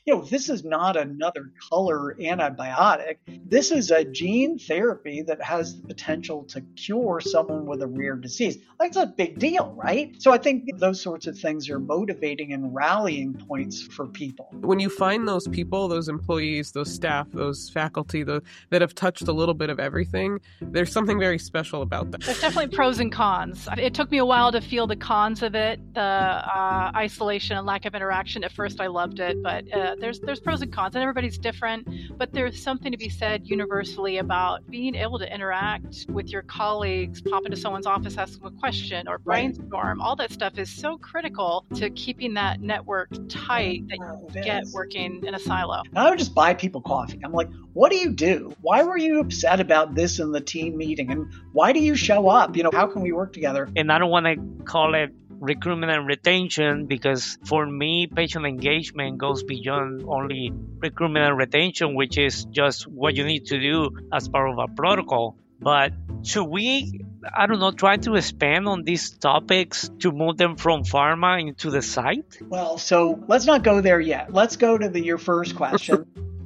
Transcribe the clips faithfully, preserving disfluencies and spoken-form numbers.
you know, this is not another color antibiotic. This is a gene therapy that has the potential to cure someone with a rare disease. That's a big deal, right? So I think those sorts of things are motivating and rallying points for people. When you find those people, those employees, those staff, those faculty the, that have touched a little bit of everything, there's something very special about them. There's definitely pros and cons. It took me a while to feel the cons of it, the uh, isolation and lack of interaction. At first, I loved it, but uh, there's there's pros and cons, and everybody's different. But there's something to be said universally about being able to interact with your colleagues, pop into someone's office, ask them a question, or brainstorm. All that stuff is so critical to keeping that network tight that you get working in a silo. And I would just buy people coffee. I'm like, what do you do? Why were you upset about this in the team meeting? And why do you show up? You know, how can we work together? And I don't want to call it recruitment and retention, because for me, patient engagement goes beyond only recruitment and retention, which is just what you need to do as part of a protocol. But should we, I don't know, try to expand on these topics to move them from pharma into the site? Well, so let's not go there yet. Let's go to the, your first question.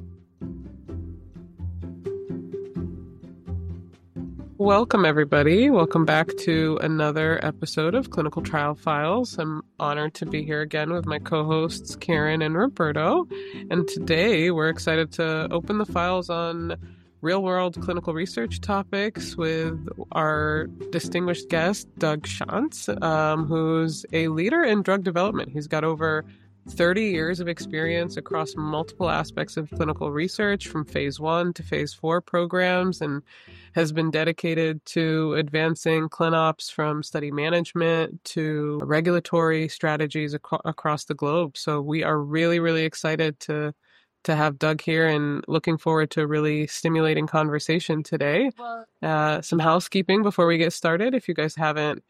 Welcome, everybody. Welcome back to another episode of Clinical Trial Files. I'm honored to be here again with my co-hosts, Karen and Roberto. And today we're excited to open the files on real-world clinical research topics with our distinguished guest, Doug Shantz, um, who's a leader in drug development. He's got over thirty years of experience across multiple aspects of clinical research, from phase one to phase four programs, and has been dedicated to advancing ClinOps from study management to regulatory strategies ac- across the globe. So we are really, really excited to to have Doug here and looking forward to a really stimulating conversation today. Uh, some housekeeping before we get started. If you guys haven't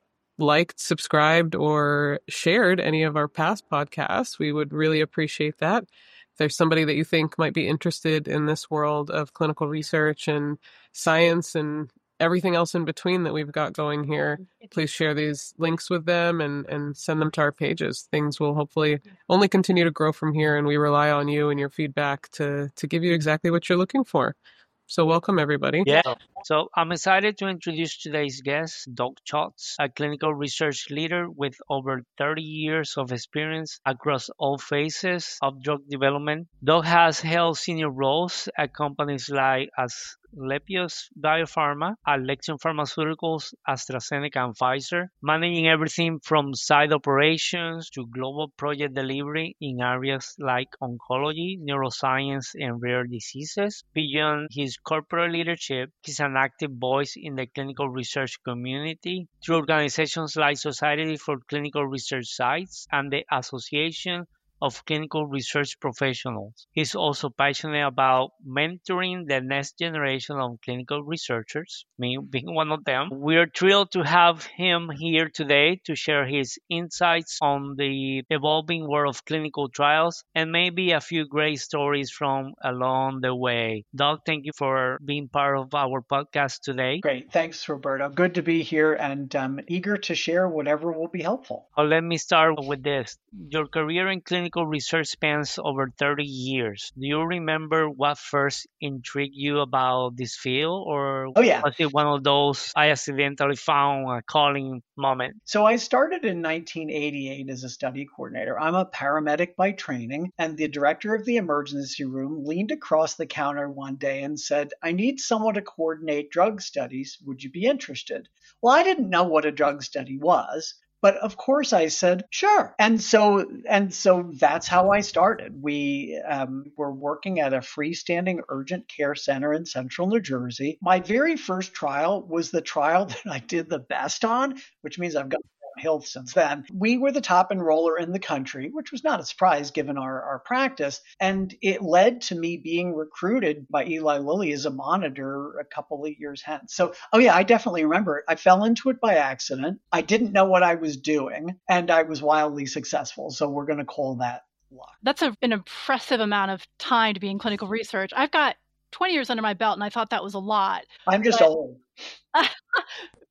liked, subscribed, or shared any of our past podcasts, we would really appreciate that. If there's somebody that you think might be interested in this world of clinical research and science and everything else in between that we've got going here, please share these links with them and, and send them to our pages. Things will hopefully only continue to grow from here, and we rely on you and your feedback to, to give you exactly what you're looking for. So welcome, everybody. Yeah. So I'm excited to introduce today's guest, Doug Shantz, a clinical research leader with over thirty years of experience across all phases of drug development. Doug has held senior roles at companies like as Lepios Biopharma, Alexion Pharmaceuticals, AstraZeneca, and Pfizer, managing everything from site operations to global project delivery in areas like oncology, neuroscience, and rare diseases. Beyond his corporate leadership, he's an active voice in the clinical research community through organizations like Society for Clinical Research Sites and the Association of Clinical Research Professionals. He's also passionate about mentoring the next generation of clinical researchers, me being one of them. We're thrilled to have him here today to share his insights on the evolving world of clinical trials and maybe a few great stories from along the way. Doug, thank you for being part of our podcast today. Great. Thanks, Roberto. Good to be here and um, eager to share whatever will be helpful. Well, let me start with this. Your career in clinical research spans over thirty years. Do you remember what first intrigued you about this field, or oh, yeah. was it one of those I accidentally found a calling moment? So I started in nineteen eighty-eight as a study coordinator. I'm a paramedic by training, and the director of the emergency room leaned across the counter one day and said, "I need someone to coordinate drug studies. Would you be interested?" Well, I didn't know what a drug study was. But of course I said, sure. And so and so that's how I started. We um, were working at a freestanding urgent care center in central New Jersey. My very first trial was the trial that I did the best on, which means I've got downhill since then. We were the top enroller in the country, which was not a surprise given our, our practice. And it led to me being recruited by Eli Lilly as a monitor a couple of years hence. So, oh yeah, I definitely remember it. I fell into it by accident. I didn't know what I was doing, and I was wildly successful. So we're going to call that luck. That's a, an impressive amount of time to be in clinical research. I've got twenty years under my belt, and I thought that was a lot. I'm just but... old.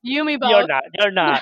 You, me both. You're not. You're not.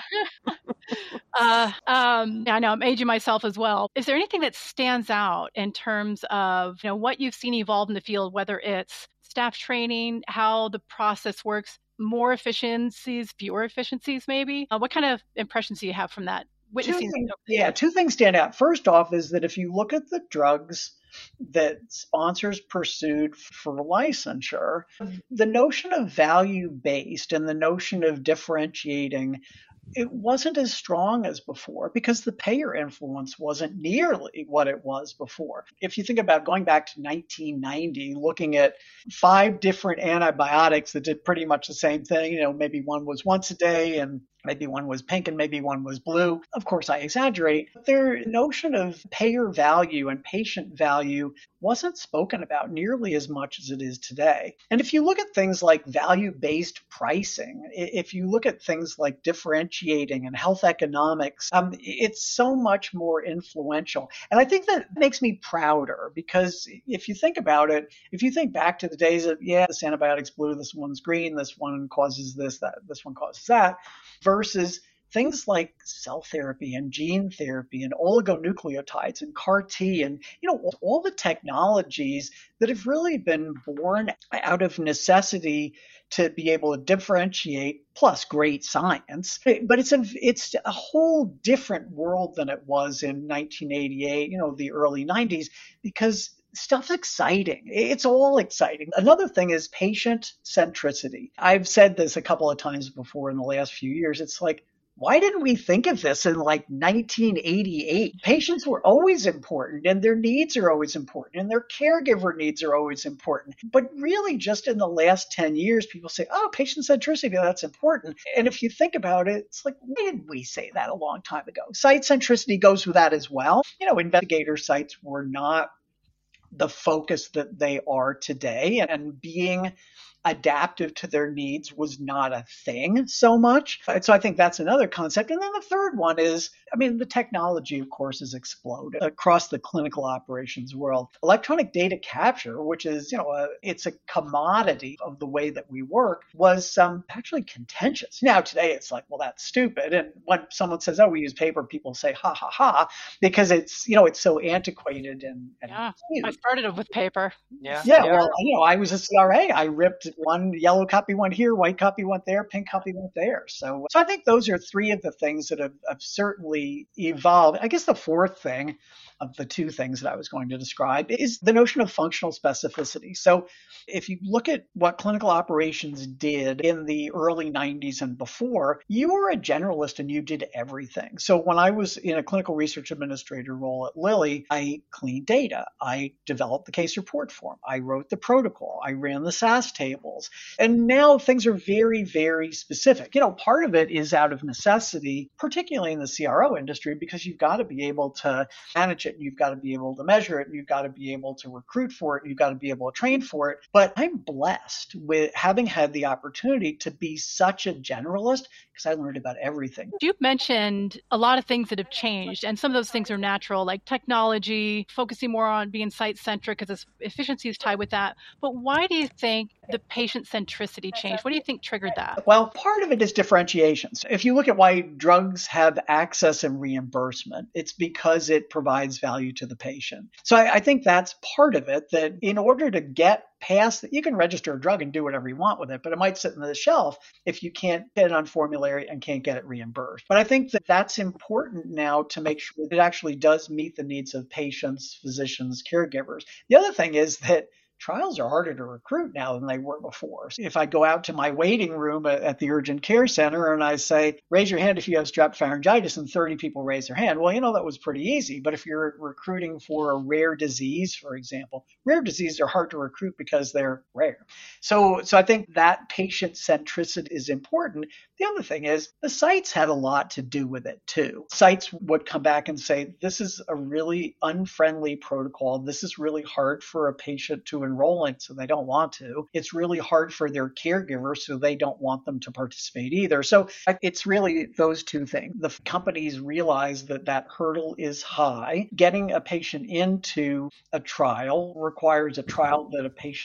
uh, um, I know I'm aging myself as well. Is there anything that stands out in terms of, you know, what you've seen evolve in the field, whether it's staff training, how the process works, more efficiencies, fewer efficiencies, maybe? Uh, what kind of impressions do you have from that? Witnessing. Two things, yeah, two things stand out. First off is that if you look at the drugs that sponsors pursued for licensure, the notion of value-based and the notion of differentiating, it wasn't as strong as before because the payer influence wasn't nearly what it was before. If you think about going back to nineteen ninety, looking at five different antibiotics that did pretty much the same thing, you know, maybe one was once a day and maybe one was pink and maybe one was blue. Of course, I exaggerate. But their notion of payer value and patient value wasn't spoken about nearly as much as it is today. And if you look at things like value-based pricing, if you look at things like differentiating and health economics, um, it's so much more influential. And I think that makes me prouder because if you think about it, if you think back to the days of, yeah, this antibiotic's blue, this one's green, this one causes this, that, this one causes that, versus things like cell therapy and gene therapy and oligonucleotides and C A R T and, you know, all the technologies that have really been born out of necessity to be able to differentiate, plus great science. But it's a, it's a whole different world than it was in nineteen eighty-eight, you know, the early nineties, because stuff's exciting. It's all exciting. Another thing is patient centricity. I've said this a couple of times before in the last few years. It's like, why didn't we think of this in like nineteen eighty-eight? Patients were always important and their needs are always important and their caregiver needs are always important. But really just in the last ten years, people say, oh, patient centricity, that's important. And if you think about it, it's like, why didn't we say that a long time ago? Site centricity goes with that as well. You know, investigator sites were not the focus that they are today, and being adaptive to their needs was not a thing so much. And so I think that's another concept. And then the third one is, I mean, the technology, of course, has exploded across the clinical operations world. Electronic data capture, which is, you know, a, it's a commodity of the way that we work, was um, actually contentious. Now, today it's like, well, that's stupid. And when someone says, oh, we use paper, people say, ha, ha, ha, because it's, you know, it's so antiquated and, and yeah, cute. I started with paper. Yeah. Yeah, well, you know, I was a C R A. I ripped one yellow copy went here, white copy went there, pink copy went there. So, so I think those are three of the things that have, have certainly evolved. I guess the fourth thing of the two things that I was going to describe is the notion of functional specificity. So if you look at what clinical operations did in the early nineties and before, you were a generalist and you did everything. So when I was in a clinical research administrator role at Lilly, I cleaned data. I developed the case report form. I wrote the protocol. I ran the S A S tables. And now things are very, very specific. You know, part of it is out of necessity, particularly in the C R O industry, because you've got to be able to manage it, and you've got to be able to measure it, and you've got to be able to recruit for it, and you've got to be able to train for it. But I'm blessed with having had the opportunity to be such a generalist because I learned about everything. You've mentioned a lot of things that have changed, and some of those things are natural, like technology, focusing more on being site-centric because efficiency is tied with that. But why do you think the patient centricity changed? What do you think triggered that? Well, part of it is differentiations. If you look at why drugs have access and reimbursement, it's because it provides value to the patient. So I, I think that's part of it, that in order to get past that, you can register a drug and do whatever you want with it, but it might sit on the shelf if you can't get it on formulary and can't get it reimbursed. But I think that that's important now to make sure that it actually does meet the needs of patients, physicians, caregivers. The other thing is that trials are harder to recruit now than they were before. If I go out to my waiting room at the urgent care center and I say, raise your hand if you have strep pharyngitis, and thirty people raise their hand, well, you know, that was pretty easy. But if you're recruiting for a rare disease, for example, rare diseases are hard to recruit because they're rare. So, so I think that patient centricity is important. The other thing is the sites had a lot to do with it too. Sites would come back and say, this is a really unfriendly protocol. This is really hard for a patient to enroll in, so they don't want to. It's really hard for their caregivers, so they don't want them to participate either. So it's really those two things. The companies realize that that hurdle is high. Getting a patient into a trial requires a trial that a patient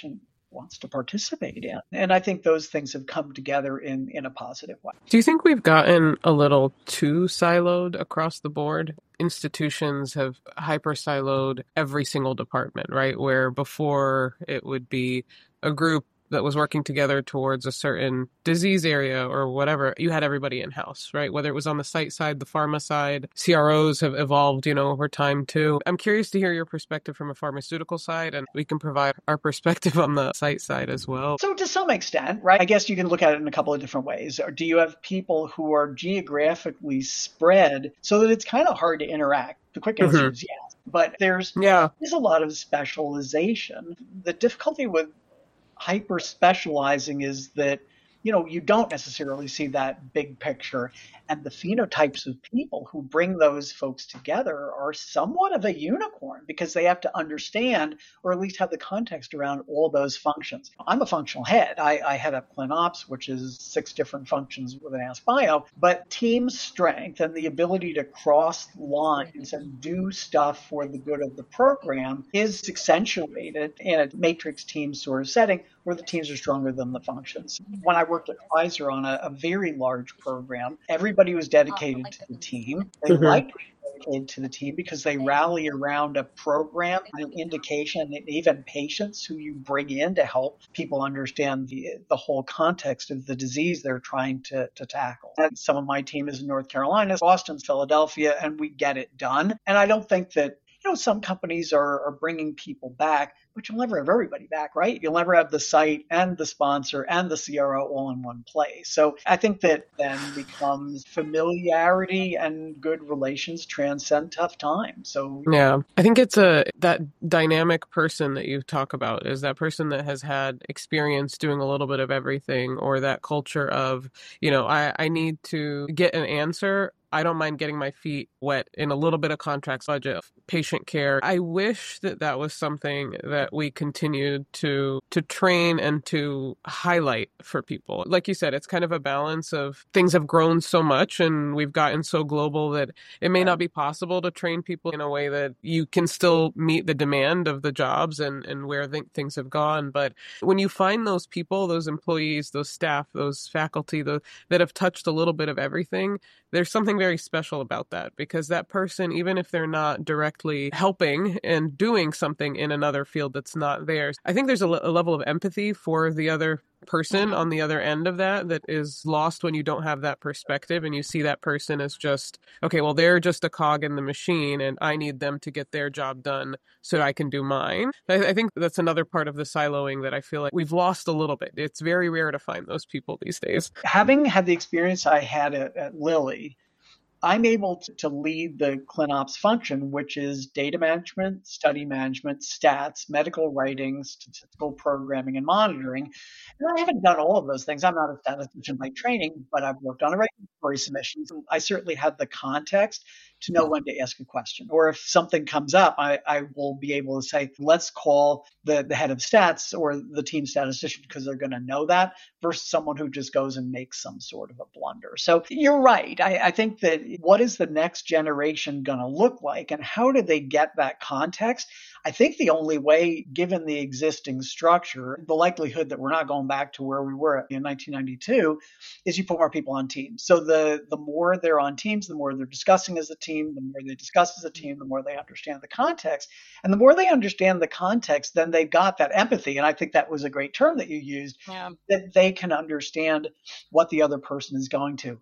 wants to participate in. And I think those things have come together in, in a positive way. Do you think we've gotten a little too siloed across the board? Institutions have hyper siloed every single department, right? Where before it would be a group that was working together towards a certain disease area or whatever, you had everybody in-house, right? Whether it was on the site side, the pharma side, C R Os have evolved, you know, over time too. I'm curious to hear your perspective from a pharmaceutical side, and we can provide our perspective on the site side as well. So to some extent, right, I guess you can look at it in a couple of different ways. Or do you have people who are geographically spread so that it's kind of hard to interact? The quick answer mm-hmm. is yes. But there's, yeah. there's a lot of specialization. The difficulty with hyper specializing is that, you know, you don't necessarily see that big picture. And the phenotypes of people who bring those folks together are somewhat of a unicorn because they have to understand or at least have the context around all those functions. I'm a functional head. I, I head up ClinOps, which is six different functions within AskBio, but team strength and the ability to cross lines and do stuff for the good of the program is accentuated in a matrix team sort of setting where the teams are stronger than the functions. When I worked at Pfizer on a, a very large program, everybody was dedicated to the team. They mm-hmm. liked being dedicated to the team because they rally around a program, an indication, and even patients who you bring in to help people understand the, the whole context of the disease they're trying to, to tackle. And some of my team is in North Carolina, Boston's Philadelphia, and we get it done. And I don't think that, you know, some companies are, are bringing people back, but you'll never have everybody back, right? You'll never have the site and the sponsor and the C R O all in one place. So I think that then becomes familiarity and good relations transcend tough times. So yeah, I think it's a that dynamic person that you talk about is that person that has had experience doing a little bit of everything, or that culture of, you know, I, I need to get an answer. I don't mind getting my feet wet in a little bit of contracts budget, patient care. I wish that that was something that we continued to to train and to highlight for people. Like you said, it's kind of a balance of things have grown so much and we've gotten so global that it may not be possible to train people in a way that you can still meet the demand of the jobs and, and where th- things have gone. But when you find those people, those employees, those staff, those faculty those, that have touched a little bit of everything, there's something very special about that, because that person, even if they're not directly helping and doing something in another field that's not theirs, I think there's a, l- a level of empathy for the other person on the other end of that that is lost when you don't have that perspective and you see that person as just, okay, well, they're just a cog in the machine and I need them to get their job done so I can do mine. I, I think that's another part of the siloing that I feel like we've lost a little bit. It's very rare to find those people these days. Having had the experience I had at, at Lilly, I'm able to, to lead the ClinOps function, which is data management, study management, stats, medical writing, statistical programming, and monitoring. And I haven't done all of those things. I'm not a statistician by training, but I've worked on a regulatory submissions. I certainly have the context to know when to ask a question. Or if something comes up, I, I will be able to say, let's call the, the head of stats or the team statistician because they're going to know that, versus someone who just goes and makes some sort of a blunder. So you're right. I, I think that what is the next generation going to look like and how do they get that context? I think the only way, given the existing structure, the likelihood that we're not going back to where we were in nineteen ninety-two, is you put more people on teams. So the, the more they're on teams, the more they're discussing as a team, the more they discuss as a team, the more they understand the context. And the more they understand the context, then they've got that empathy. And I think that was a great term that you used, yeah. that they can understand what the other person is going to.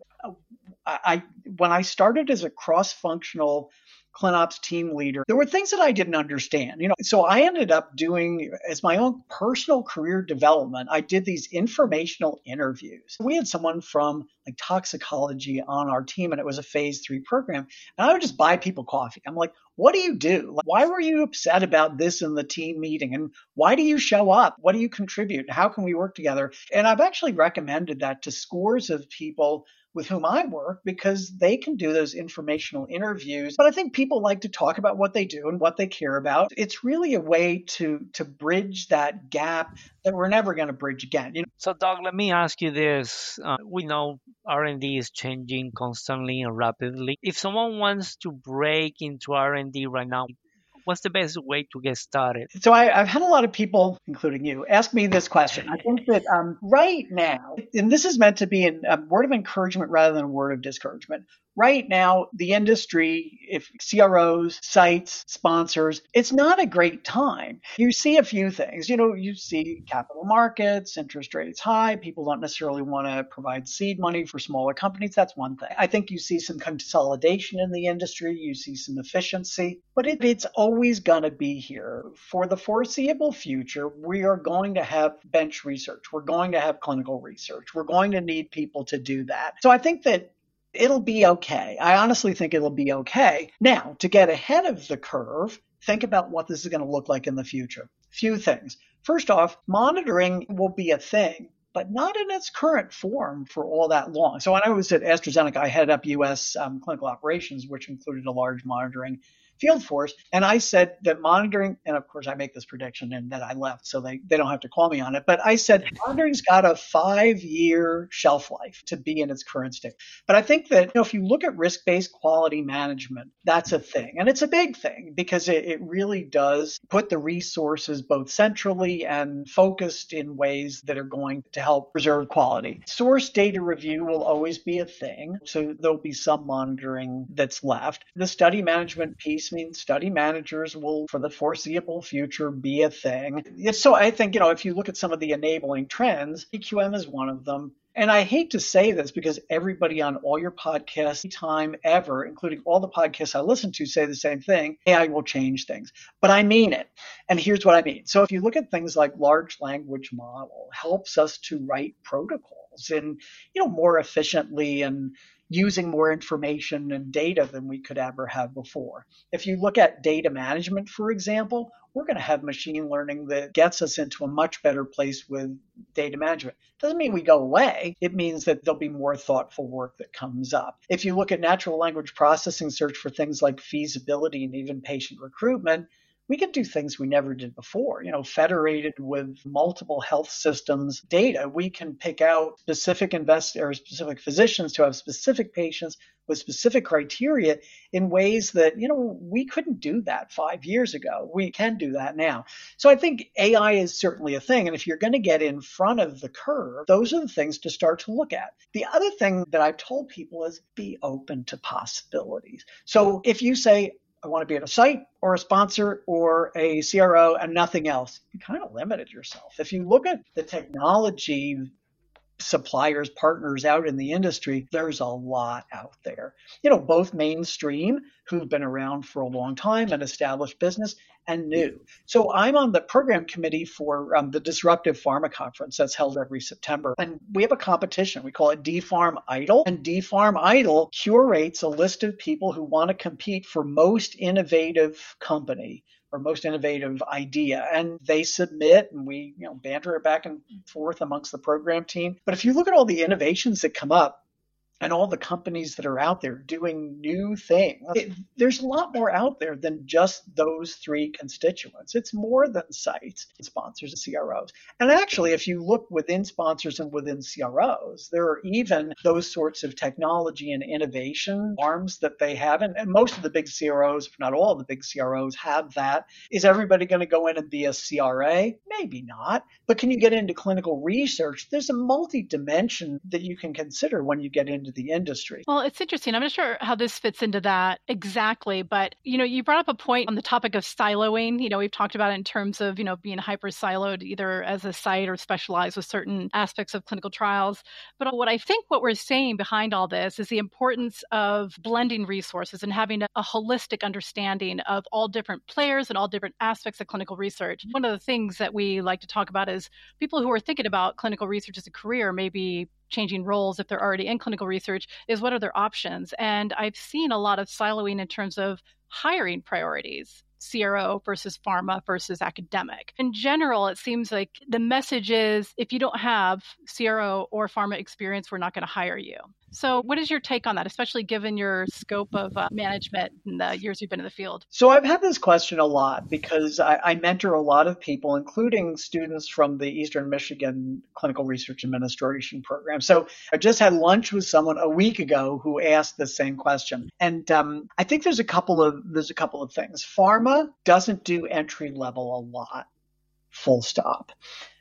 I, I when I started as a cross-functional ClinOps team leader, there were things that I didn't understand. You know, so I ended up doing, as my own personal career development, I did these informational interviews. We had someone from like toxicology on our team, and it was a phase three program. And I would just buy people coffee. I'm like, what do you do? Like, why were you upset about this in the team meeting? And why do you show up? What do you contribute? How can we work together? And I've actually recommended that to scores of people with whom I work because they can do those informational interviews. But I think people like to talk about what they do and what they care about. It's really a way to to bridge that gap that we're never going to bridge again. You know? So, Doug, let me ask you this. Uh, we know R and D is changing constantly and rapidly. If someone wants to break into R and D right now, what's the best way to get started? So I, I've had a lot of people, including you, ask me this question. I think that um, right now, and this is meant to be an, a word of encouragement rather than a word of discouragement. Right now, the industry, if C R Os, sites, sponsors, it's not a great time. You see a few things. You know, you see capital markets, interest rates high. People don't necessarily want to provide seed money for smaller companies. That's one thing. I think you see some consolidation in the industry. You see some efficiency, but it, it's always going to be here. For the foreseeable future, we are going to have bench research. We're going to have clinical research. We're going to need people to do that. So I think that it'll be okay. I honestly think it'll be okay. Now, to get ahead of the curve, think about what this is going to look like in the future. Few things. First off, monitoring will be a thing, but not in its current form for all that long. So when I was at AstraZeneca, I headed up U S um, clinical operations, which included a large monitoring field force. And I said that monitoring, and of course I make this prediction and then I left, so they, they don't have to call me on it. But I said monitoring's got a five-year shelf life to be in its current state. But I think that, you know, if you look at risk-based quality management, that's a thing. And it's a big thing because it, it really does put the resources both centrally and focused in ways that are going to help preserve quality. Source data review will always be a thing. So there'll be some monitoring that's left. The study management piece means study managers will, for the foreseeable future, be a thing. So I think, you know, if you look at some of the enabling trends, E Q M is one of them. And I hate to say this because everybody on all your podcasts, time ever, including all the podcasts I listen to, say the same thing. A I will change things. But I mean it. And here's what I mean. So if you look at things like large language model, helps us to write protocols and, you know, more efficiently and using more information and data than we could ever have before. If you look at data management, for example, we're going to have machine learning that gets us into a much better place with data management. Doesn't mean we go away. It means that there'll be more thoughtful work that comes up. If you look at natural language processing search for things like feasibility and even patient recruitment, we can do things we never did before. You know, federated with multiple health systems data, we can pick out specific investors, specific physicians to have specific patients with specific criteria in ways that, you know, we couldn't do that five years ago. We can do that now. So I think A I is certainly a thing. And if you're going to get in front of the curve, those are the things to start to look at. The other thing that I've told people is be open to possibilities. So if you say, I want to be at a site or a sponsor or a C R O and nothing else, you kind of limited yourself. If you look at the technology suppliers, partners out in the industry, there's a lot out there. You know, both mainstream, who've been around for a long time and established business, and new. So I'm on the program committee for um, the Disruptive Pharma Conference that's held every September. And we have a competition. We call it D Pharm Idol. And D Pharm Idol curates a list of people who want to compete for most innovative company or most innovative idea. And they submit and we, you know, banter it back and forth amongst the program team. But if you look at all the innovations that come up, and all the companies that are out there doing new things. It, there's a lot more out there than just those three constituents. It's more than sites, sponsors, and C R Os. And actually, if you look within sponsors and within C R Os, there are even those sorts of technology and innovation arms that they have. And, and most of the big C R Os, if not all of the big C R Os, have that. Is everybody going to go in and be a C R A? Maybe not. But can you get into clinical research? There's a multi-dimension that you can consider when you get into the industry. Well, it's interesting. I'm not sure how this fits into that exactly, but, you know, you brought up a point on the topic of siloing. You know, we've talked about it in terms of, you know, being hyper siloed either as a site or specialized with certain aspects of clinical trials. But what I think what we're saying behind all this is the importance of blending resources and having a, a holistic understanding of all different players and all different aspects of clinical research. One of the things that we like to talk about is people who are thinking about clinical research as a career, maybe changing roles if they're already in clinical research, is what are their options? And I've seen a lot of siloing in terms of hiring priorities. C R O versus pharma versus academic. In general, it seems like the message is if you don't have C R O or pharma experience, we're not going to hire you. So what is your take on that, especially given your scope of uh, management and the years you've been in the field? So I've had this question a lot because I, I mentor a lot of people, including students from the Eastern Michigan Clinical Research Administration program. So I just had lunch with someone a week ago who asked the same question. And um, I think there's a couple of there's a couple of things. Pharma doesn't do entry level a lot, full stop.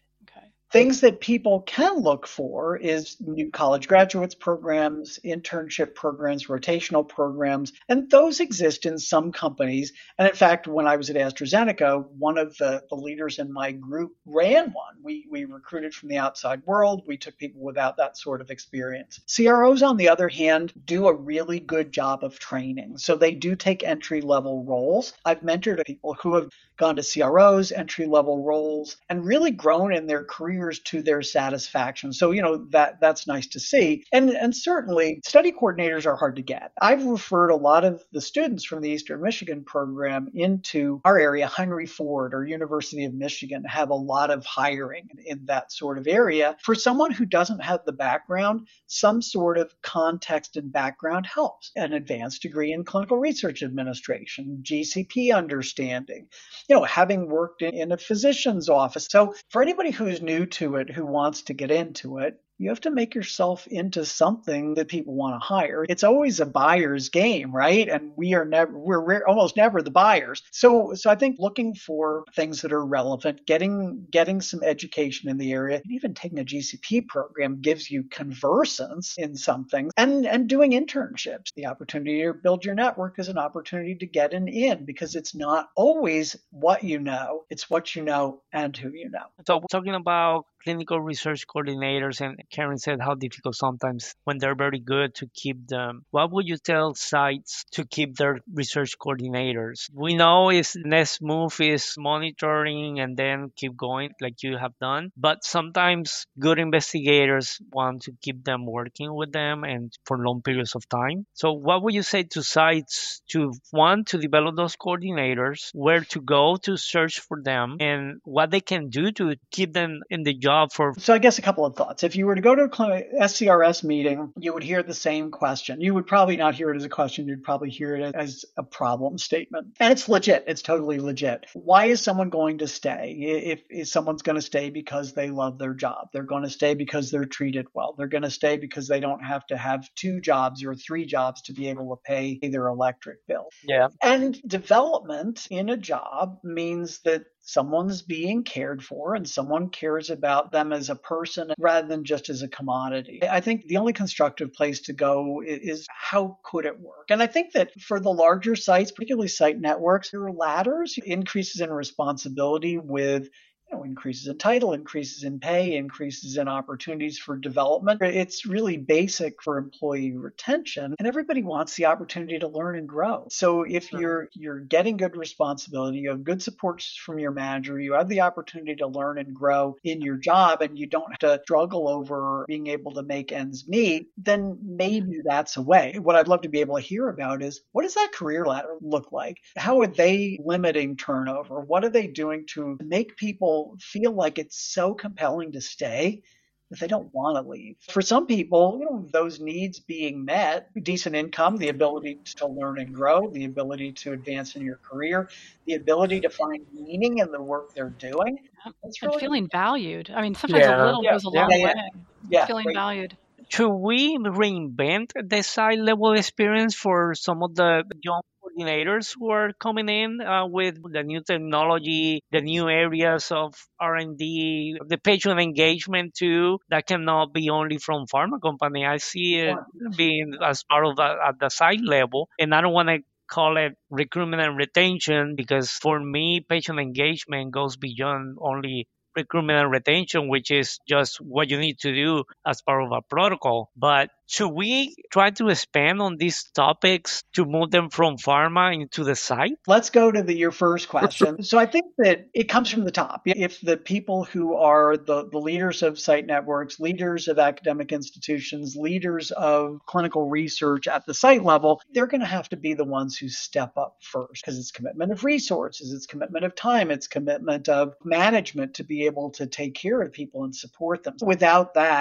Things that people can look for is new college graduates programs, internship programs, rotational programs, and those exist in some companies. And in fact, when I was at AstraZeneca, one of the, the leaders in my group ran one. We, we recruited from the outside world. We took people without that sort of experience. C R Os, on the other hand, do a really good job of training. So they do take entry-level roles. I've mentored people who have gone to C R Os, entry-level roles, and really grown in their careers to their satisfaction. So, you know, that that's nice to see. And, and certainly study coordinators are hard to get. I've referred a lot of the students from the Eastern Michigan program into our area. Henry Ford or University of Michigan have a lot of hiring in that sort of area. For someone who doesn't have the background, some sort of context and background helps. An advanced degree in clinical research administration, G C P understanding, you know, having worked in, in a physician's office. So for anybody who's new to it, who wants to get into it, you have to make yourself into something that people want to hire. It's always a buyer's game, right? And we are never, we're rare, almost never the buyers. So, so I think looking for things that are relevant, getting, getting some education in the area, and even taking a G C P program gives you conversance in some things, and, and doing internships. The opportunity to build your network is an opportunity to get an in, because it's not always what you know, it's what you know and who you know. So talking about clinical research coordinators, and Karen said how difficult sometimes when they're very good to keep them. What would you tell sites to keep their research coordinators? We know is next move is monitoring and then keep going like you have done, but sometimes good investigators want to keep them working with them and for long periods of time. So what would you say to sites to want to develop those coordinators, where to go to search for them, and what they can do to keep them in the job for? So I guess a couple of thoughts. If you were to go to a S C R S meeting, you would hear the same question. You would probably not hear it as a question. You'd probably hear it as a problem statement. And it's legit. It's totally legit. Why is someone going to stay? If, if someone's going to stay because they love their job, they're going to stay because they're treated well. They're going to stay because they don't have to have two jobs or three jobs to be able to pay their electric bill. Yeah. And development in a job means that someone's being cared for and someone cares about them as a person rather than just as a commodity. I think the only constructive place to go is how could it work? And I think that for the larger sites, particularly site networks, there are ladders, increases in responsibility with You know, increases in title, increases in pay, increases in opportunities for development. It's really basic for employee retention, and everybody wants the opportunity to learn and grow. So if you're you're getting good responsibility, you have good support from your manager, you have the opportunity to learn and grow in your job, and you don't have to struggle over being able to make ends meet, then maybe that's a way. What I'd love to be able to hear about is, what does that career ladder look like? How are they limiting turnover? What are they doing to make people feel like it's so compelling to stay that they don't want to leave? For some people, you know, those needs being met, decent income, the ability to learn and grow, the ability to advance in your career, the ability to find meaning in the work they're doing. That's really and feeling important. Valued. I mean, sometimes yeah. a little yeah. goes a long yeah, way. Yeah. Yeah. Feeling right. valued. Should we reinvent the site level experience for some of the young coordinators who are coming in uh, with the new technology, the new areas of R and D, the patient engagement too, that cannot be only from pharma company? I see it yeah. being as part of the, at the site level, and I don't want to call it recruitment and retention, because for me, patient engagement goes beyond only recruitment and retention, which is just what you need to do as part of a protocol. But should we try to expand on these topics to move them from pharma into the site? Let's go to the, your first question. So I think that it comes from the top. If the people who are the, the leaders of site networks, leaders of academic institutions, leaders of clinical research at the site level, they're going to have to be the ones who step up first, because it's commitment of resources, it's commitment of time, it's commitment of management to be able to take care of people and support them. Without that,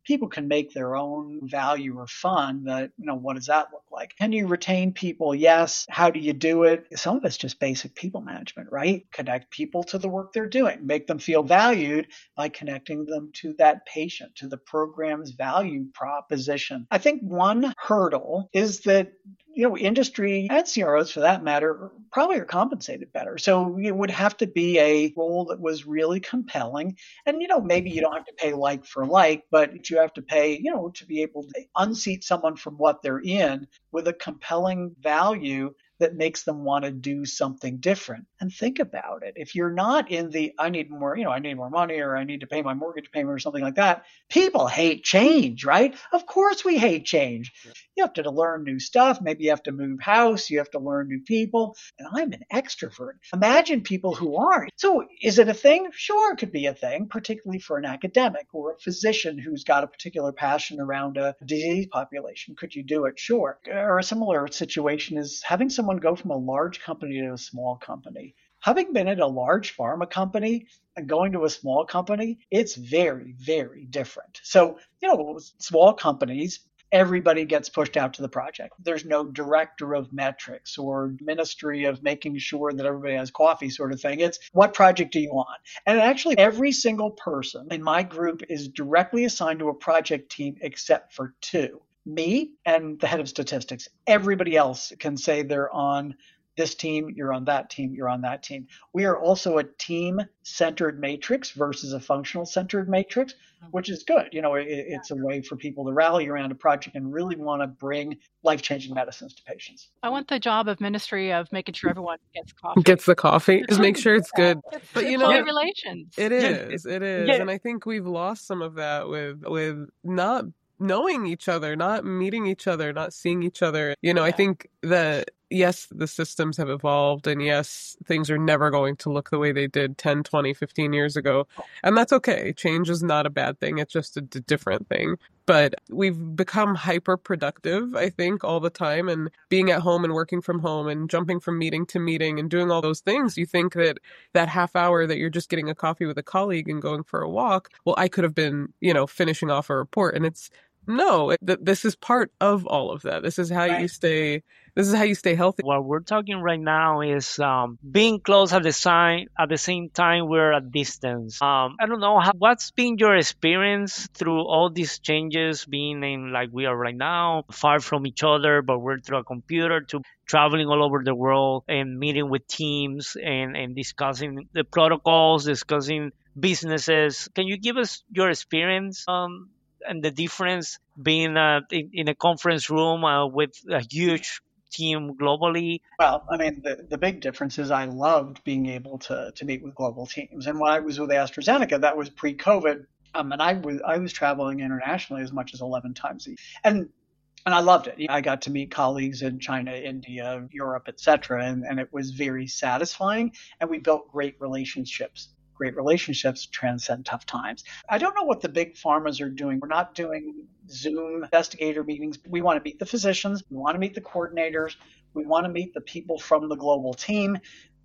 people can make their own value or fun, but, you know, what does that look like? Can you retain people? Yes. How do you do it? Some of it's just basic people management, right? Connect people to the work they're doing, make them feel valued by connecting them to that patient, to the program's value proposition. I think one hurdle is that, you know, industry and C R Os for that matter probably are compensated better. So it would have to be a role that was really compelling. And, you know, maybe you don't have to pay like for like, but you have to pay, you know, to be able to unseat someone from what they're in with a compelling value that makes them want to do something different. And think about it. If you're not in the, I need more, you know, I need more money, or I need to pay my mortgage payment or something like that, people hate change, right? Of course we hate change. You have to learn new stuff. Maybe you have to move house. You have to learn new people. And I'm an extrovert. Imagine people who aren't. So is it a thing? Sure, it could be a thing, particularly for an academic or a physician who's got a particular passion around a disease population. Could you do it? Sure. Or a similar situation is having someone go from a large company to a small company. Having been at a large pharma company and going to a small company, it's very, very different. So, you know, small companies, everybody gets pushed out to the project. There's no director of metrics or ministry of making sure that everybody has coffee sort of thing. It's what project do you want? And actually, every single person in my group is directly assigned to a project team except for two. Me and the head of statistics. Everybody else can say they're on this team, you're on that team, you're on that team. We are also a team-centered matrix versus a functional-centered matrix, which is good. You know, it, it's a way for people to rally around a project and really want to bring life-changing medicines to patients. I want the job of ministry of making sure everyone gets coffee. Gets the coffee. Just make sure it's good. It's, but it's you know, relations. It is. It is. Yeah. And I think we've lost some of that with with not knowing each other, not meeting each other, not seeing each other. You know, yeah. I think that, yes, the systems have evolved, and yes, things are never going to look the way they did ten, twenty, fifteen years ago. And that's okay. Change is not a bad thing. It's just a d- different thing. But we've become hyper productive, I think, all the time. And being at home and working from home and jumping from meeting to meeting and doing all those things, you think that that half hour that you're just getting a coffee with a colleague and going for a walk, well, I could have been, you know, finishing off a report. And it's, no, it, th- this is part of all of that. This is how right. you stay, this is how you stay healthy. What we're talking right now is um, being close at the, sign, at the same time we're at distance. Um, I don't know, how, what's been your experience through all these changes, being in like we are right now, far from each other, but we're through a computer, to traveling all over the world and meeting with teams and, and discussing the protocols, discussing businesses. Can you give us your experience um, and the difference being uh, in, in a conference room uh, with a huge team globally? Well, I mean, the, the big difference is I loved being able to to meet with global teams. And when I was with AstraZeneca, that was pre-COVID. Um, and I was I was traveling internationally as much as eleven times a year. And and I loved it. I got to meet colleagues in China, India, Europe, et cetera. And, and it was very satisfying. And we built great relationships. Great relationships transcend tough times. I don't know what the big pharmas are doing. We're not doing Zoom investigator meetings. We want to meet the physicians. We want to meet the coordinators. We want to meet the people from the global team.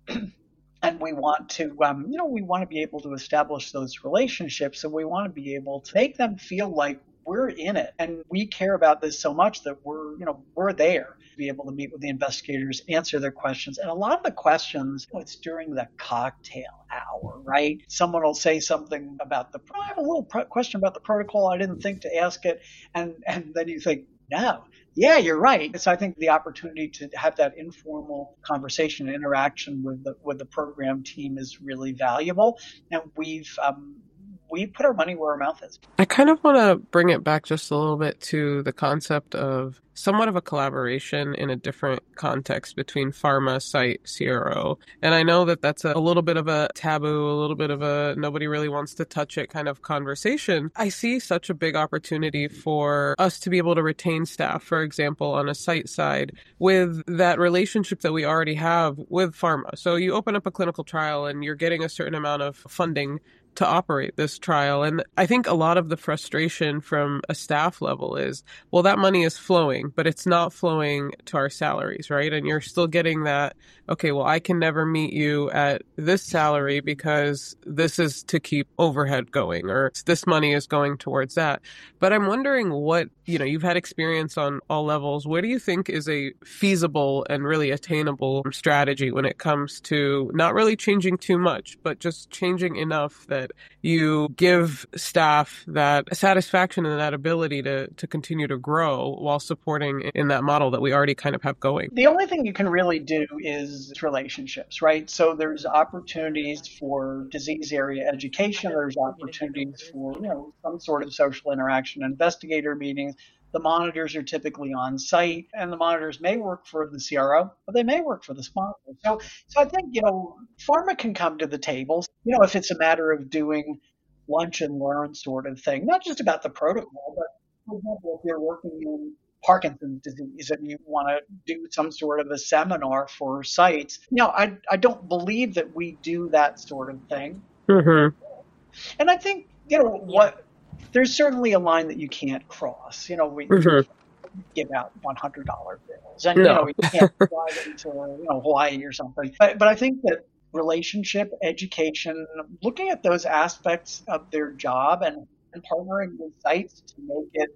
And we want to, um, you know, we want to be able to establish those relationships, and we want to be able to make them feel like we're in it. And we care about this so much that we're, you know, we're there to be able to meet with the investigators, answer their questions. And a lot of the questions, you know, it's during the cocktail hour, right? Someone will say something about the, I have a little pro- question about the protocol. I didn't think to ask it. And, and then you think, no, yeah, you're right. So I think the opportunity to have that informal conversation and interaction with the, with the program team is really valuable. And we've, um, we put our money where our mouth is. I kind of want to bring it back just a little bit to the concept of somewhat of a collaboration in a different context between pharma, site, C R O. And I know that that's a, a little bit of a taboo, a little bit of a nobody really wants to touch it kind of conversation. I see such a big opportunity for us to be able to retain staff, for example, on a site side with that relationship that we already have with pharma. So you open up a clinical trial and you're getting a certain amount of funding to operate this trial. And I think a lot of the frustration from a staff level is, well, that money is flowing. funding, but it's not flowing to our salaries, right? And you're still getting that, okay, well, I can never meet you at this salary because this is to keep overhead going, or this money is going towards that. But I'm wondering what, you know, you've had experience on all levels. What do you think is a feasible and really attainable strategy when it comes to not really changing too much, but just changing enough that you give staff that satisfaction and that ability to, to continue to grow while supporting in that model that we already kind of have going? The only thing you can really do is relationships, right? So there's opportunities for disease area education. There's opportunities for, you know, some sort of social interaction, investigator meetings. The monitors are typically on site, and the monitors may work for the C R O, but they may work for the sponsor. So, so I think, you know, pharma can come to the table, you know, if it's a matter of doing lunch and learn sort of thing, not just about the protocol, but for example, if you're working in Parkinson's disease and you want to do some sort of a seminar for sites. Now, I, I don't believe that we do that sort of thing. Mm-hmm. And I think, you know, what there's certainly a line that you can't cross. You know, we mm-hmm. give out one hundred dollar bills and, no. you know, you can't fly them to, you know, Hawaii or something. But, but I think that relationship, education, looking at those aspects of their job and, and partnering with sites to make it,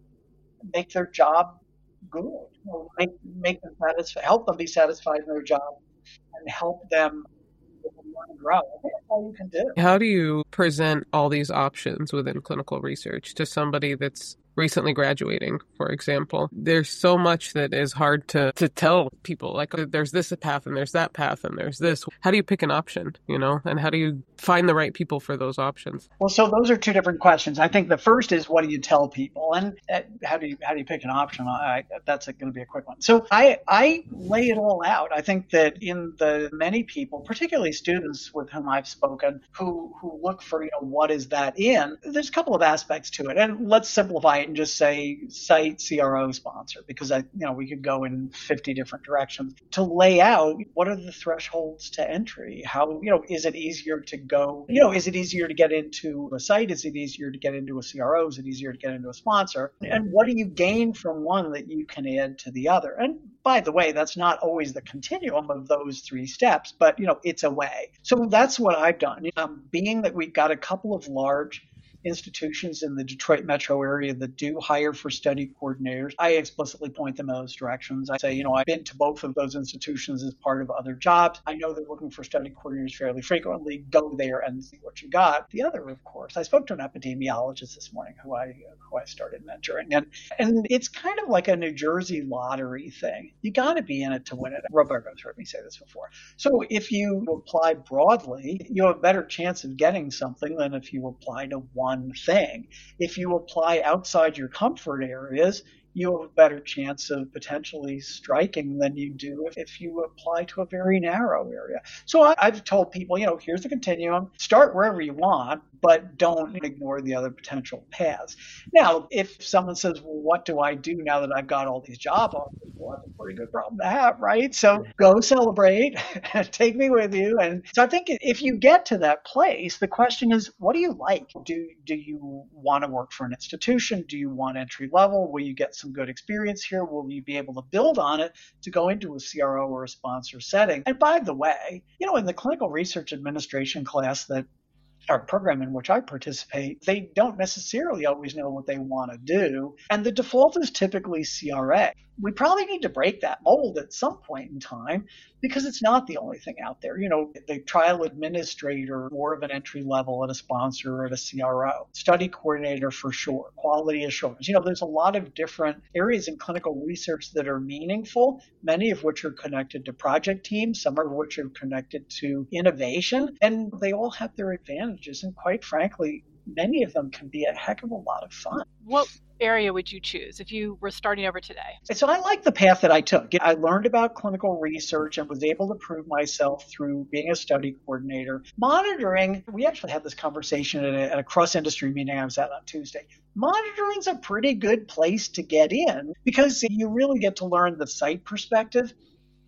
make their job good, you know, make, make them satisfied, help them be satisfied in their job and help them grow. I think that's all you can do. How do you present all these options within clinical research to somebody that's recently graduating, for example? There's so much that is hard to, to tell people, like there's this path and there's that path and there's this. How do you pick an option, you know, and how do you find the right people for those options? Well, so those are two different questions. I think the first is, what do you tell people? And uh, how do you how do you pick an option? I, that's going to be a quick one. So I, I lay it all out. I think that in the many people, particularly students with whom I've spoken, who, who look for, you know, what is that in, there's a couple of aspects to it. And let's simplify it and just say site, C R O, sponsor, because I, you know, we could go in fifty different directions to lay out what are the thresholds to entry. How, you know, is it easier to go, you know, is it easier to get into a site? Is it easier to get into a C R O? Is it easier to get into a sponsor? And what do you gain from one that you can add to the other? And by the way, that's not always the continuum of those three steps, but, you know, it's a way. So that's what I've done. Um, being that we've got a couple of large institutions in the Detroit metro area that do hire for study coordinators, I explicitly point them in those directions. I say, you know, I've been to both of those institutions as part of other jobs. I know they're looking for study coordinators fairly frequently. Go there and see what you got. The other, of course, I spoke to an epidemiologist this morning who I who I started mentoring, and and it's kind of like a New Jersey lottery thing. You got to be in it to win it. Roberto's heard me say this before. So if you apply broadly, you have a better chance of getting something than if you apply to one thing. If you apply outside your comfort areas, you have a better chance of potentially striking than you do if, if you apply to a very narrow area. So I, I've told people, you know, here's the continuum. Start wherever you want, but don't ignore the other potential paths. Now, if someone says, well, what do I do now that I've got all these job offers? Well, that's a pretty good problem to have, right? So go celebrate, take me with you. And so I think if you get to that place, the question is, what do you like? Do, do you want to work for an institution? Do you want entry level? Will you get some good experience here? Will you be able to build on it to go into a C R O or a sponsor setting? And by the way, you know, in the clinical research administration class that our program in which I participate, they don't necessarily always know what they want to do. And the default is typically C R A. We probably need to break that mold at some point in time because it's not the only thing out there. You know, the trial administrator, more of an entry level at a sponsor or at a C R O, study coordinator for sure, quality assurance. You know, there's a lot of different areas in clinical research that are meaningful, many of which are connected to project teams, some of which are connected to innovation, and they all have their advantages. And quite frankly, many of them can be a heck of a lot of fun. What area would you choose if you were starting over today? So I like the path that I took. I learned about clinical research and was able to prove myself through being a study coordinator. Monitoring, we actually had this conversation at a, at a cross-industry meeting I was at on Tuesday. Monitoring's a pretty good place to get in because you really get to learn the site perspective.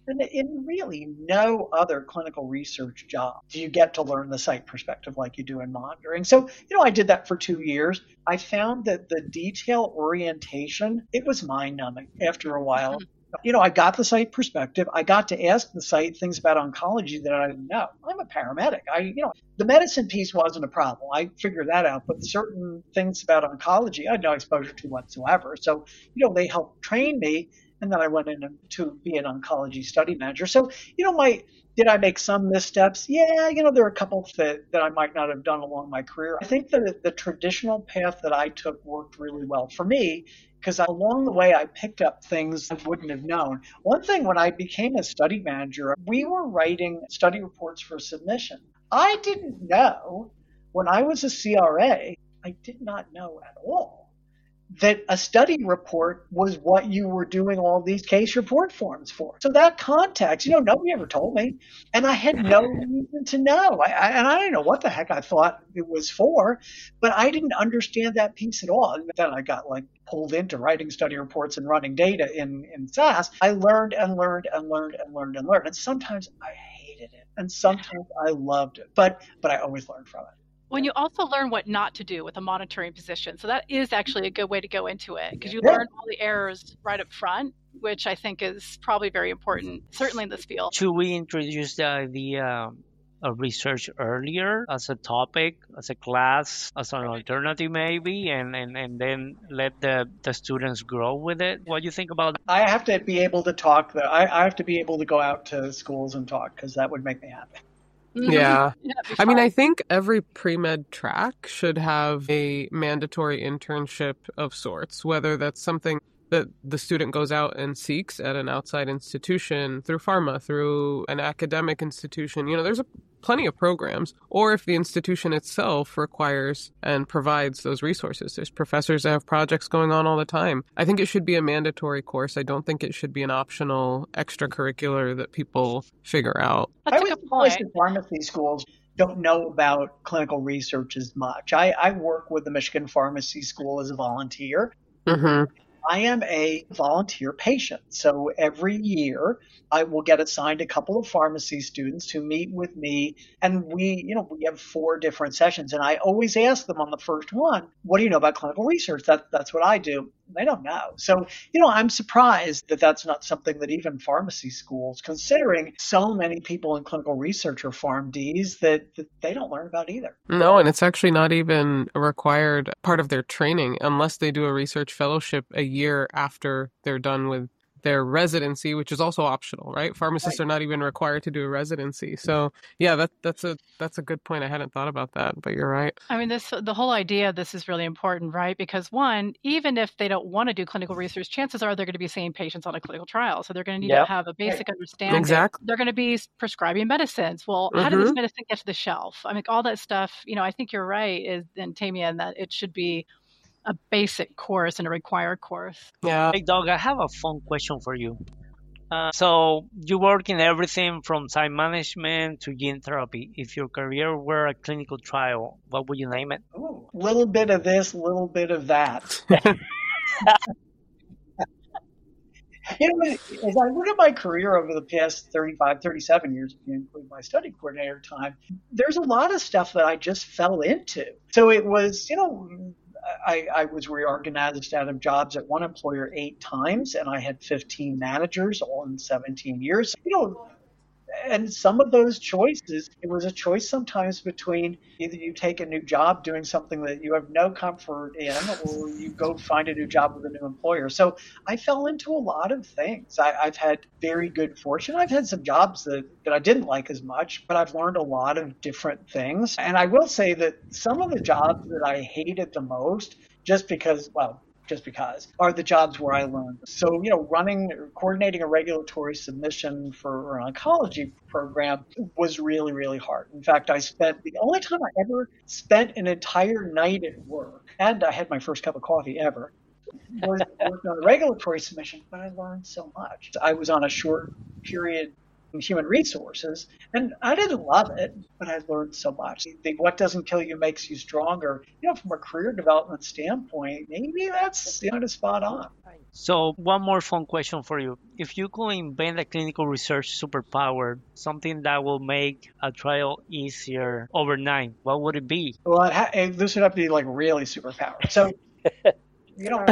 And in really no other clinical research job do you get to learn the site perspective like you do in monitoring. So, you know, I did that for two years. I found that the detail orientation, it was mind-numbing after a while. You know, I got the site perspective. I got to ask the site things about oncology that I didn't know. I'm a paramedic. I, you know, the medicine piece wasn't a problem. I figured that out. But certain things about oncology, I had no exposure to whatsoever. So, you know, they helped train me. And then I went in to be an oncology study manager. So, you know, my did I make some missteps? Yeah, you know, there are a couple that, that I might not have done along my career. I think that the traditional path that I took worked really well for me because along the way I picked up things I wouldn't have known. One thing, when I became a study manager, we were writing study reports for submission. I didn't know when I was a C R A, I did not know at all that a study report was what you were doing all these case report forms for. So that context, you know, nobody ever told me. And I had no reason to know. I, I, and I didn't know what the heck I thought it was for, but I didn't understand that piece at all. And then I got like pulled into writing study reports and running data in, in S A S. I learned and learned and learned and learned and learned. And sometimes I hated it. And sometimes I loved it. But but I always learned from it. When you also learn what not to do with a monitoring position. So that is actually a good way to go into it because you Yeah. learn all the errors right up front, which I think is probably very important, certainly in this field. Should we introduce the idea of research earlier as a topic, as a class, as an alternative maybe, and, and, and then let the, the students grow with it? What do you think about that? I have to be able to talk. Though. I, I have to be able to go out to schools and talk because that would make me happy. Yeah. Yeah, it'd be I mean, fun. I think every pre-med track should have a mandatory internship of sorts, whether that's something that the student goes out and seeks at an outside institution, through pharma, through an academic institution. You know, there's a, plenty of programs. Or if the institution itself requires and provides those resources. There's professors that have projects going on all the time. I think it should be a mandatory course. I don't think it should be an optional extracurricular that people figure out. That's I a was good surprised point. that pharmacy schools don't know about clinical research as much. I, I work with the Michigan Pharmacy School as a volunteer. Mm-hmm. I am a volunteer patient. So every year I will get assigned a couple of pharmacy students who meet with me, and we, you know, we have four different sessions, and I always ask them on the first one, what do you know about clinical research? That, that's what I do. They don't know. So, you know, I'm surprised that that's not something that even pharmacy schools, considering so many people in clinical research are PharmDs, that, that they don't learn about either. No, and it's actually not even a required part of their training unless they do a research fellowship a year after they're done with their residency, which is also optional, right? Pharmacists Right. are not even required to do a residency. So yeah, that that's a that's a good point. I hadn't thought about that, but you're right. I mean, this the whole idea of this is really important, right? Because one, even if they don't want to do clinical research, chances are they're going to be seeing patients on a clinical trial. So they're going to need Yep. to have a basic understanding. Exactly. They're going to be prescribing medicines. Well, how did this Mhm. medicine get to the shelf? I mean, all that stuff, you know, I think you're right, is and Tamia, in that it should be a basic course and a required course. Yeah. Hey, Doug, I have a fun question for you. Uh, so you work in everything from site management to gene therapy. If your career were a clinical trial, what would you name it? Ooh, little bit of this, little bit of that. You know, as I look at my career over the past thirty-five, thirty-seven years, if you include my study coordinator time, there's a lot of stuff that I just fell into. So it was, you know, I, I was reorganized out of jobs at one employer eight times, and I had fifteen managers all in seventeen years. You know, and some of those choices, it was a choice sometimes between either you take a new job doing something that you have no comfort in, or you go find a new job with a new employer. So I fell into a lot of things. I, I've had very good fortune. I've had some jobs that, that I didn't like as much, but I've learned a lot of different things. And I will say that some of the jobs that I hated the most, just because, well, just because, are the jobs where I learned. So, you know, running, coordinating a regulatory submission for an oncology program was really, really hard. In fact, I spent, the only time I ever spent an entire night at work, and I had my first cup of coffee ever, was working on a regulatory submission, but I learned so much. I was on a short period human resources. And I didn't love it, but I learned so much. The what doesn't kill you makes you stronger. You know, from a career development standpoint, maybe that's, you know, spot on. So one more fun question for you. If you could invent a clinical research superpower, something that will make a trial easier overnight, what would it be? Well, it ha- it, this would have to be like really superpowered. So, you know,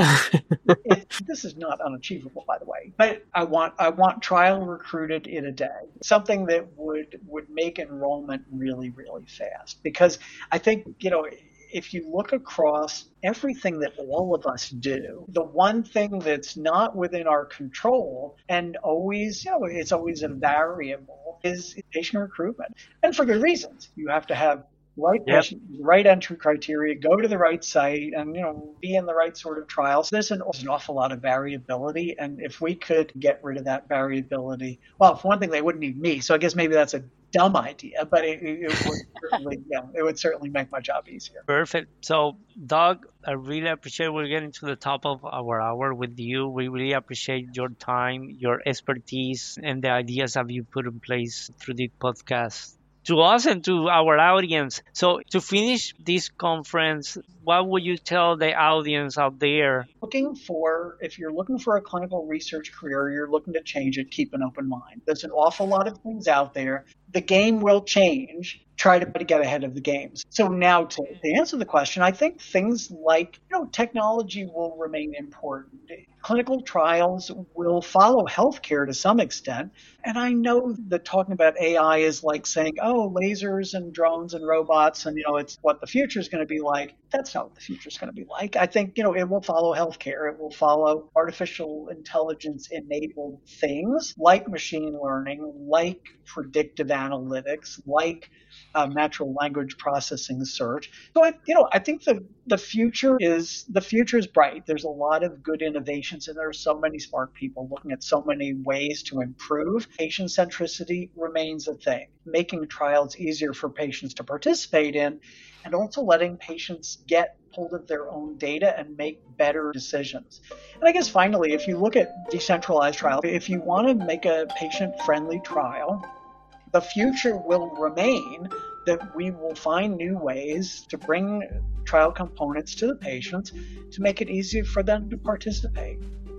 it, this is not unachievable, by the way. But I want I want trial recruited in a day. Something that would would make enrollment really, really fast. Because I think, you know, if you look across everything that all of us do, the one thing that's not within our control and always, you know, it's always a variable is patient recruitment. And for good reasons. You have to have right Yep. patient, right entry criteria, go to the right site, and, you know, be in the right sort of trials. There's an, there's an awful lot of variability, and if we could get rid of that variability, well, for one thing, they wouldn't need me, so I guess maybe that's a dumb idea, but it, it, it would certainly, yeah, it would certainly make my job easier. Perfect. So, Doug, I really appreciate we're getting to the top of our hour with you. We really appreciate your time, your expertise, and the ideas that you put in place through the podcast. To us and to our audience. So to finish this conference, what would you tell the audience out there? Looking for, if you're looking for a clinical research career, you're looking to change it, keep an open mind. There's an awful lot of things out there. The game will change. Try to get ahead of the games. So now to, to answer the question, I think things like, you know, technology will remain important. Clinical trials will follow healthcare to some extent. And I know that talking about A I is like saying, oh, lasers and drones and robots and, you know, it's what the future is going to be like. That's not what the future is going to be like. I think, you know, it will follow healthcare. It will follow artificial intelligence enabled things like machine learning, like predictive analytics, like um, natural language processing search. So, I, you know, I think the, the future is the future is bright. There's a lot of good innovations, and there are so many smart people looking at so many ways to improve. Patient centricity remains a thing. Making trials easier for patients to participate in, and also letting patients get hold of their own data and make better decisions. And I guess finally, if you look at decentralized trials, if you want to make a patient-friendly trial, the future will remain that we will find new ways to bring trial components to the patients to make it easier for them to participate.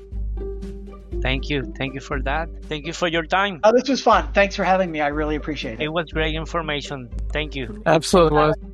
Thank you. Thank you for that. Thank you for your time. Oh, this was fun. Thanks for having me. I really appreciate it. It was great information. Thank you. Absolutely was.